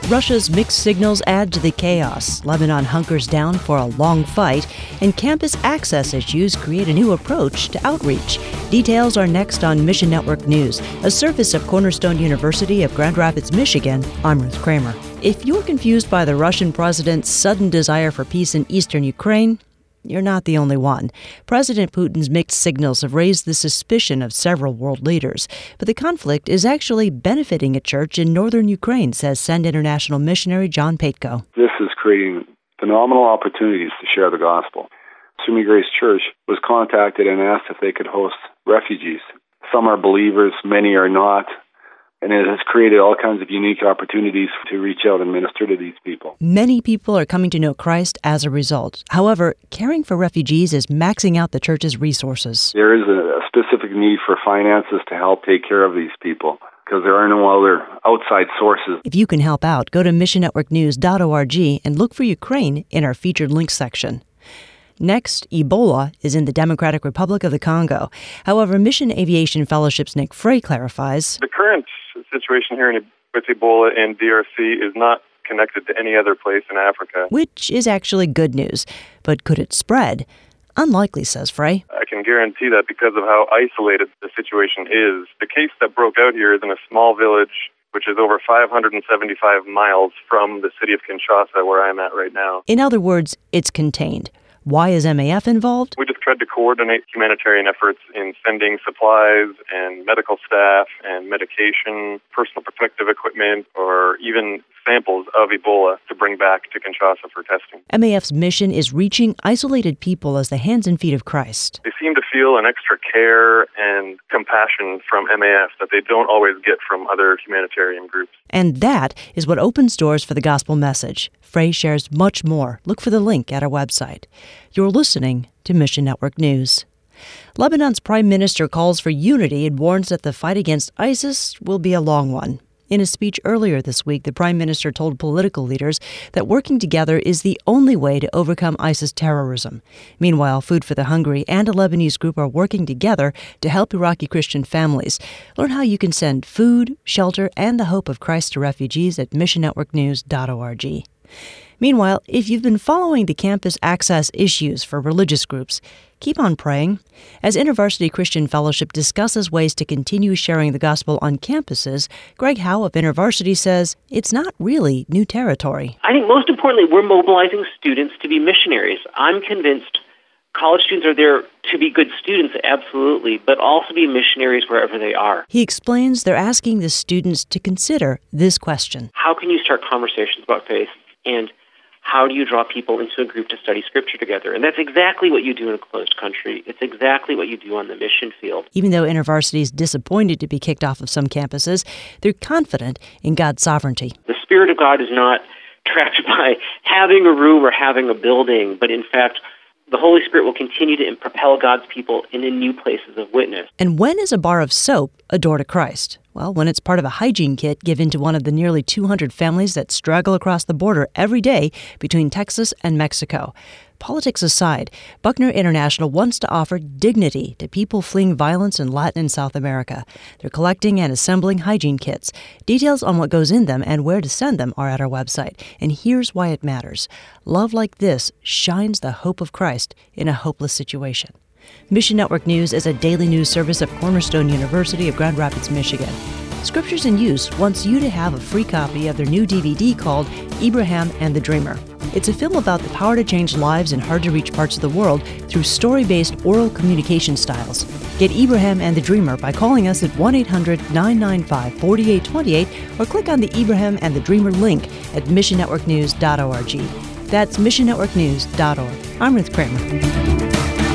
Russia's mixed signals add to the chaos. Lebanon hunkers down for a long fight, and campus access issues create a new approach to outreach. Details are next on Mission Network News, a service of Cornerstone University of Grand Rapids, Michigan. I'm Ruth Kramer. If you're confused by the Russian president's sudden desire for peace in eastern Ukraine, you're not the only one. President Putin's mixed signals have raised the suspicion of several world leaders. But the conflict is actually benefiting a church in northern Ukraine, says Send International missionary John Paitko. This is creating phenomenal opportunities to share the gospel. Sumi Grace Church was contacted and asked if they could host refugees. Some are believers, many are not. And it has created all kinds of unique opportunities to reach out and minister to these people. Many people are coming to know Christ as a result. However, caring for refugees is maxing out the church's resources. There is a specific need for finances to help take care of these people, because there are no other outside sources. If you can help out, go to missionnetworknews.org and look for Ukraine in our featured links section. Next, Ebola is in the Democratic Republic of the Congo. However, Mission Aviation Fellowship's Nick Frey clarifies. The current situation here with Ebola in DRC is not connected to any other place in Africa. Which is actually good news. But could it spread? Unlikely, says Frey. I can guarantee that because of how isolated the situation is. The case that broke out here is in a small village which is over 575 miles from the city of Kinshasa, where I'm at right now. In other words, it's contained. Why is MAF involved? We just tried to coordinate humanitarian efforts in sending supplies and medical staff and medication, personal protective equipment, or even samples of Ebola to bring back to Kinshasa for testing. MAF's mission is reaching isolated people as the hands and feet of Christ. They seem to feel an extra care and compassion from MAF that they don't always get from other humanitarian groups. And that is what opens doors for the gospel message. Frey shares much more. Look for the link at our website. You're listening to Mission Network News. Lebanon's prime minister calls for unity and warns that the fight against ISIS will be a long one. In a speech earlier this week, the prime minister told political leaders that working together is the only way to overcome ISIS terrorism. Meanwhile, Food for the Hungry and a Lebanese group are working together to help Iraqi Christian families. Learn how you can send food, shelter, and the hope of Christ to refugees at missionnetworknews.org. Meanwhile, if you've been following the campus access issues for religious groups, keep on praying. As InterVarsity Christian Fellowship discusses ways to continue sharing the gospel on campuses, Greg Howe of InterVarsity says it's not really new territory. I think most importantly, we're mobilizing students to be missionaries. I'm convinced college students are there to be good students, absolutely, but also be missionaries wherever they are. He explains they're asking the students to consider this question. How can you start conversations about faith? And how do you draw people into a group to study Scripture together? And that's exactly what you do in a closed country. It's exactly what you do on the mission field. Even though InterVarsity is disappointed to be kicked off of some campuses, they're confident in God's sovereignty. The Spirit of God is not trapped by having a room or having a building, but in fact, the Holy Spirit will continue to propel God's people into new places of witness. And when is a bar of soap a door to Christ? Well, when it's part of a hygiene kit given to one of the nearly 200 families that straggle across the border every day between Texas and Mexico. Politics aside, Buckner International wants to offer dignity to people fleeing violence in Latin and South America. They're collecting and assembling hygiene kits. Details on what goes in them and where to send them are at our website. And here's why it matters. Love like this shines the hope of Christ in a hopeless situation. Mission Network News is a daily news service of Cornerstone University of Grand Rapids, Michigan. Scriptures in Use wants you to have a free copy of their new DVD called Abraham and the Dreamer. It's a film about the power to change lives in hard-to-reach parts of the world through story-based oral communication styles. Get Abraham and the Dreamer by calling us at 1-800-995-4828 or click on the Abraham and the Dreamer link at missionnetworknews.org. That's missionnetworknews.org. I'm Ruth Kramer.